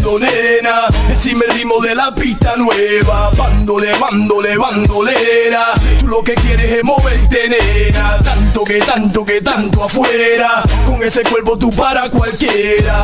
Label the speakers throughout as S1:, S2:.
S1: levando, nena. Encima el ritmo de la pista nueva. Bandolera. Tú lo que quieres es moverte, nena. Tanto que tanto afuera. Con ese cuerpo tú para cualquiera.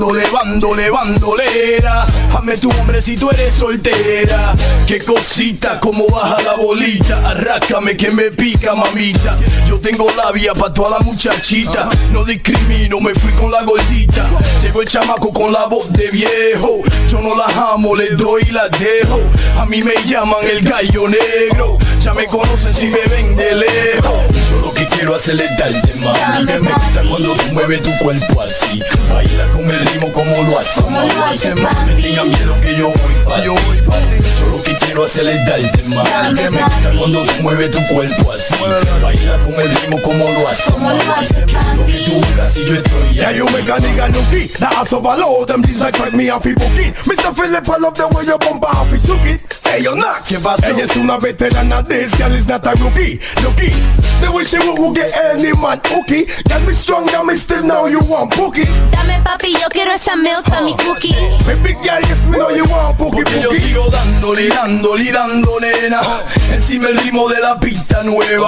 S1: Bandolera. Hazme tu hombre si tú eres soltera. Qué cosita, como baja la bolita. Arrácame que me pica, mamita. Yo tengo labia pa' toda la muchachita. No discrimino, me fui con la gordita. Llegó el chamaco con la voz de viejo. Yo no las amo, les doy y las dejo. A mí me llaman el gallo negro. Ya me conocen si me ven de lejos. Yo lo que quiero hacer es darte, mami. Que me gusta cuando tú mueves tu cuerpo así. Baila con el ritmo como lo haces, mami. No tenga miedo que yo voy pa' ti. Yo lo que quiero hacer es darte, mami. Que me gusta cuando tú mueves tu cuerpo así. Baila con el ritmo como lo haces, mami. Lo que tú buscas y yo estoy aquí.
S2: Yeah, you make a nigga looky. That ass overload, them these like me off it book it. Mr. Philip, I love the way you bump off it, took it. Hey, you're not. Ella es una veterana, this girl is not a rookie. Looky, the way she will get any man hooky. Got me strong, got me still now you want pookie.
S3: Dame papi, yo quiero esa milk pa' mi cookie.
S2: My big girl, yes me know you want pookie.
S1: Porque yo sigo dando, nena. Encima el ritmo de la pista nueva.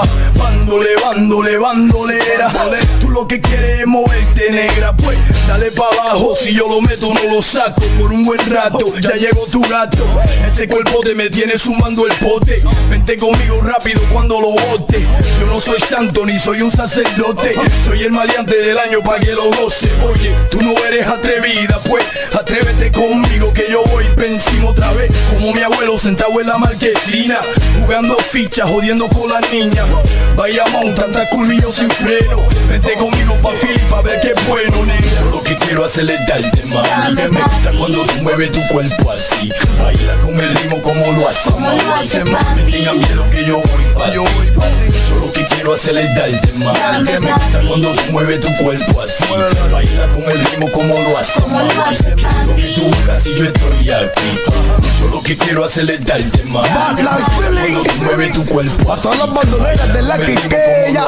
S1: Bandolera. Tú lo que quieres es moverte, negra. Pues dale pa' abajo, si yo lo meto no lo saco. Por un buen rato, ya llegó tu gato. Ese cuerpo te me tiene sumando el pote. Vente conmigo rápido cuando lo bote. Yo no soy santo ni soy un sacerdote. Soy el maleante del año pa' que lo goce. Oye, tú no eres atrevida, pues atrévete conmigo que yo voy pa' encima otra vez. Como mi abuelo sentado en la marquesina, jugando fichas, jodiendo con las niñas. Vayamos, tanta curva y yo sin freno. Vente conmigo pa' Philip a ver qué bueno, nena. Yo lo que quiero hacer es darte, mami. Que me gusta cuando tú mueves tu cuerpo así. Baila con el ritmo como lo haces, mami. No tenga miedo que yo voy pa' ti. Yo lo que quiero hacer es darte, mami. Que me gusta cuando tú mueves tu cuerpo así. Baila con el ritmo como lo haces, mami. Lo que tú buscas y yo estoy aquí. Yo lo que quiero hacer es darte, mami. Cuando tú mueves tu cuerpo así.
S2: Todas las bandoleras de la Quiqueya.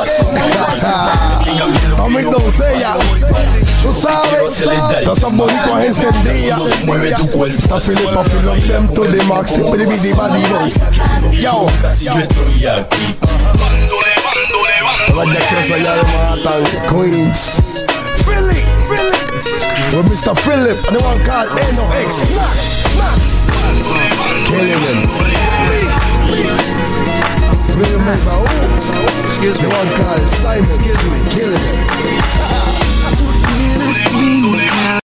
S2: Mami doncella, tú sabes, todas esas bonitas encendidas.
S1: Mueve tu cuerpo.
S2: Está Philip, I feel up them to the max. Bilibidi badido. Yo,
S1: yo estoy aquí.
S2: vaya que es allá de Manhattan, Queens. Philly, with Mr. Philip, and the one called NOX. Killing him. Remember who? Excuse me. The one called Simon. Killing him.